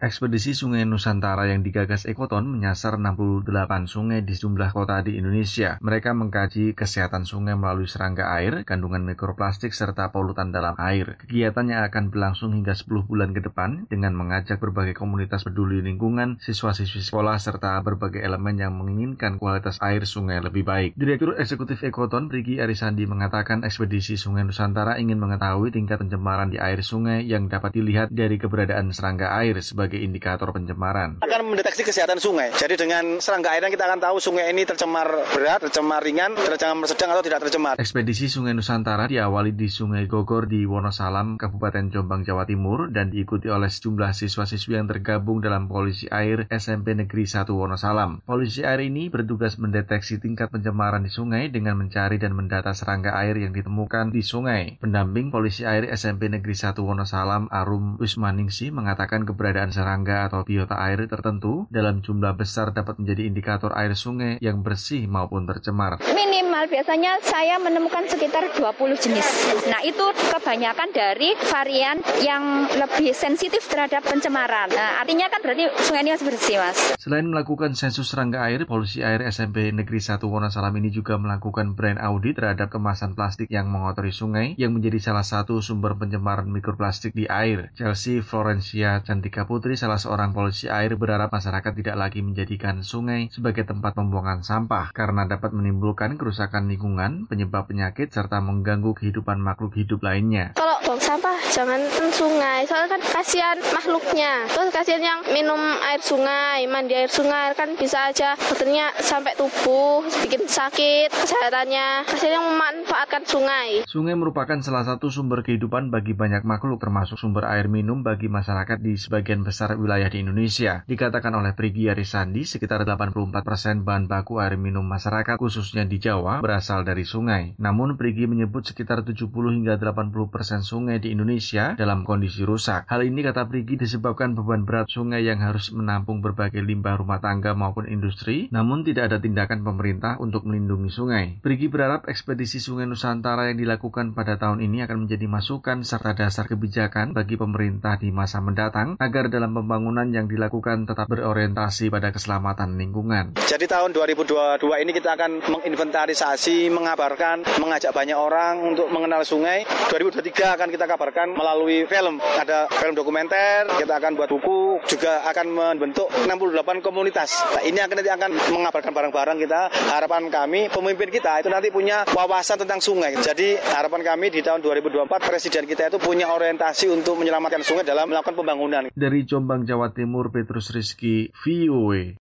Ekspedisi Sungai Nusantara yang digagas Ekoton menyasar 68 sungai di sejumlah kota di Indonesia. Mereka mengkaji kesehatan sungai melalui serangga air, kandungan mikroplastik, serta polutan dalam air. Kegiatannya akan berlangsung hingga 10 bulan ke depan dengan mengajak berbagai komunitas peduli lingkungan, siswa-siswi sekolah, serta berbagai elemen yang menginginkan kualitas air sungai lebih baik. Direktur Eksekutif Ekoton, Prigi Arisandi, mengatakan ekspedisi Sungai Nusantara ingin mengetahui tingkat pencemaran di air sungai yang dapat dilihat dari keberadaan serangga air sebagai indikator pencemaran. Akan mendeteksi kesehatan sungai. Jadi dengan serangga airnya kita akan tahu sungai ini tercemar berat, tercemar ringan, tercemar sedang atau tidak tercemar. Ekspedisi Sungai Nusantara diawali di Sungai Gogor di Wonosalam, Kabupaten Jombang, Jawa Timur, dan diikuti oleh sejumlah siswa-siswi yang tergabung dalam Polisi Air SMP Negeri 1 Wonosalam. Polisi Air ini bertugas mendeteksi tingkat pencemaran di sungai dengan mencari dan mendata serangga air yang ditemukan di sungai. Pendamping Polisi Air SMP Negeri 1 Wonosalam, Arum Wismaningsi, mengatakan keberadaan serangga atau biota air tertentu dalam jumlah besar dapat menjadi indikator air sungai yang bersih maupun tercemar. Minimal biasanya saya menemukan sekitar 20 jenis. Nah, itu kebanyakan dari varian yang lebih sensitif terhadap pencemaran. Nah, artinya kan berarti sungai ini masih bersih, Mas. Selain melakukan sensus serangga air, Polisi Air SMP Negeri 1 Wonosalam ini juga melakukan brand audit terhadap kemasan plastik yang mengotori sungai yang menjadi salah satu sumber pencemaran mikroplastik di air. Chelsea Florencia Cantika Putri, salah seorang polisi air, berharap masyarakat tidak lagi menjadikan sungai sebagai tempat pembuangan sampah karena dapat menimbulkan kerusakan lingkungan, penyebab penyakit, serta mengganggu kehidupan makhluk hidup lainnya. Kalau buang sampah jangan ke sungai, soalnya kan kasihan makhluknya. Terus kasihan yang minum air sungai, mandi air sungai kan bisa aja dokternya sampai tubuh, bikin sakit kesehatannya. Kasihan yang memanfaatkan sungai. Sungai merupakan salah satu sumber kehidupan bagi banyak makhluk, termasuk sumber air minum bagi masyarakat di sebagian besar wilayah di Indonesia. Dikatakan oleh Prigi Arisandi, sekitar 84% bahan baku air minum masyarakat, khususnya di Jawa, berasal dari sungai. Namun Prigi menyebut sekitar 70 hingga 80% sungai di Indonesia dalam kondisi rusak. Hal ini, kata Prigi, disebabkan beban berat sungai yang harus menampung berbagai limbah rumah tangga maupun industri, namun tidak ada tindakan pemerintah untuk melindungi sungai. Prigi berharap ekspedisi Sungai Nusantara yang dilakukan pada tahun ini akan menjadi masukan serta dasar kebijakan bagi pemerintah di masa mendatang agar dalam pembangunan yang dilakukan tetap berorientasi pada keselamatan lingkungan. Jadi tahun 2022 ini kita akan menginventarisasi, mengabarkan, mengajak banyak orang untuk mengenal sungai. 2023 akan kita kabarkan melalui film. Ada film dokumenter, kita akan buat buku, juga akan membentuk 68 komunitas. Nah, ini nanti akan mengabarkan bareng-bareng kita. Harapan kami, pemimpin kita itu nanti punya wawasan tentang sungai. Jadi harapan kami di tahun 2024 Presiden kita itu punya orientasi untuk menyelamatkan sungai dalam melakukan pembangunan. Dari Jombang, Jawa Timur, Petrus Rizky, VOA.